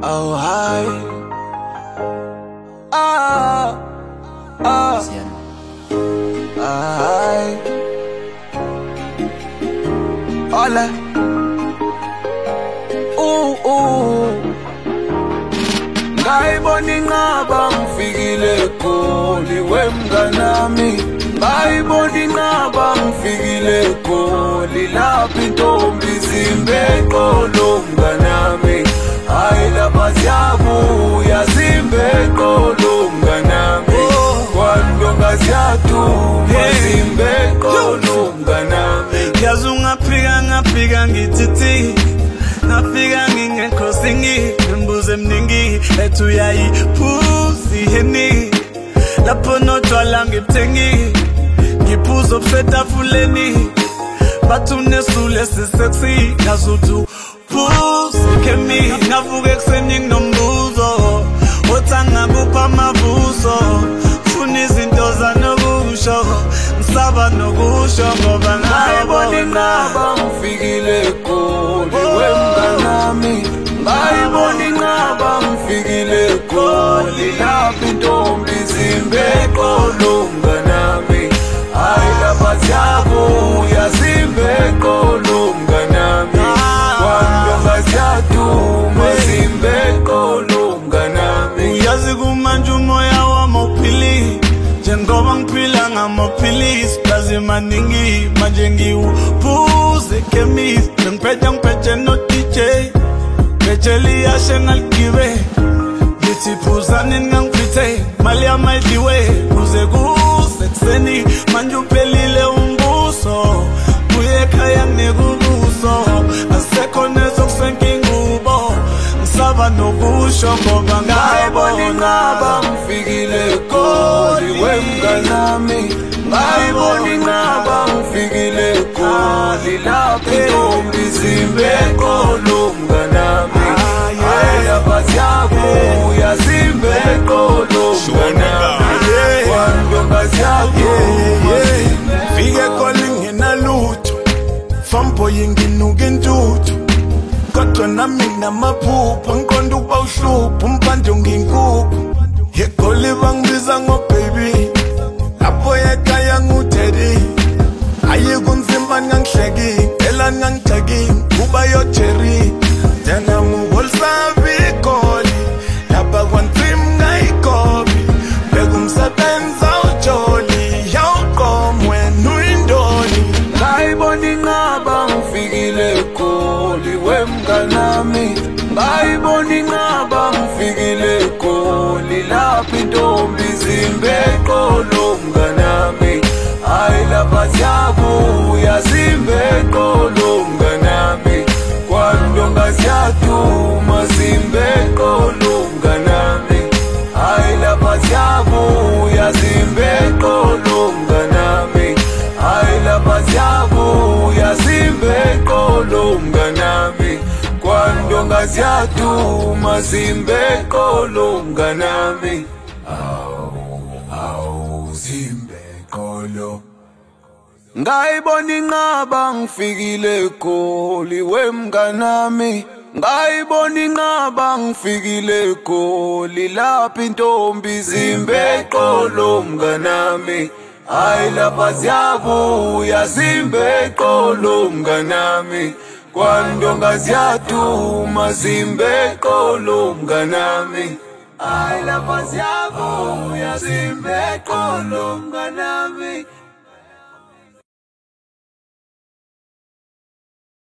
Oh, hi. Ah, ah, hi. Hola. Ngayibona inqaba ngifikile Goli wemnganami. Ngayibona inqaba ngifikile Goli lapha intombi izimbe eqolo mnganami. Hayi lapha siyabuya zimbe eqolo mnganami. Kwandonga siyaduma zimbe eqolo mnganami. Yazi ngafika ngithithi ngafika ngingekho ngimbuze mningi ethi uyayiphuza iheni lapho notshwala ngibuthengi ngiphuza obusetafuleni bathi unesule sisexy ngazuthi phuza khemi ngavuka ekuseni nginombuzo othanga kupha amavuso funa izinto zanokusho ngisaba nokusho ngoba ngayibona inqaba ngifikile Goli wemnganami. Ngayibona inqaba ngifikile Goli lapha intombi izimbe eqolo mnganami. Hayi lapha siyabuya zimbe eqolo mnganami. Kwandonga siyaduma zimbe eqolo mnganami. Uyazi kumanje umoya wami uphilile njengoba ngiphila ngamaphilisi plazi maningi manje ngiwuphuze ekhemisi ngiphethe no DJ Bejeli yashe ngaligibe ngithi phuzani ngangiphethe mali yamayidliwe kuze kusekuseni manje uphelile umbuso buye ekhaya ngekubuso asekho nezokusenka ingubo ngisaba nokusho ngoba ngayibona inqaba ngifikile Goli wemnganami. Ngayibona inqaba ngifikile Goli lapha intombi izimbe eqolo mnganami. Hayi lapha siyabuya zimbe eqolo mnganami. Kwandonga siyabuya fike Goli nginalutho famboy nginuka intuthu kodwa nami nginamaphupho ngiqonda ukuba uhlupho umpando nginkukhu eGoli bangibiza ngobaby lapho ekhaya ngudaddy ayi kunzima ngangihleki phela ngangithaki kuba yo Jerry tena ngolsabi Goli lapha kwanzima ngayikobi bekumsebenza ujoli yawuqomwe nuyindoni. ngayibona inqaba ngifikile Goli wemnganami. Ngayibona inqaba ngifikile Goli lapha intombi izimbe eqolo mnganami. Hayi lapha siyabuya zimbe eqolo mnganami. Kwandonga siyaduma zimbe eqolo mnganami. Hayi lapha siyabuya zimbe eqolo mnganami. Hayi lapha siyabuya zimbe eqolo mnganami. Kwandonga siyaduma zimbe eqolo mnganami. Zimbe eqolo. Ngayibona inqaba ngifikile Goli wemnganami. Ngayibona inqaba ngifikile Goli lapha intombi izimbe eqolo mnganami. Hayi lapha siyabuya zimbe eqolo mnganami. Kwandonga siyaduma zimbe eqolo mnganami. Hayi lapha siyabuya zimbe eqolo mnganami.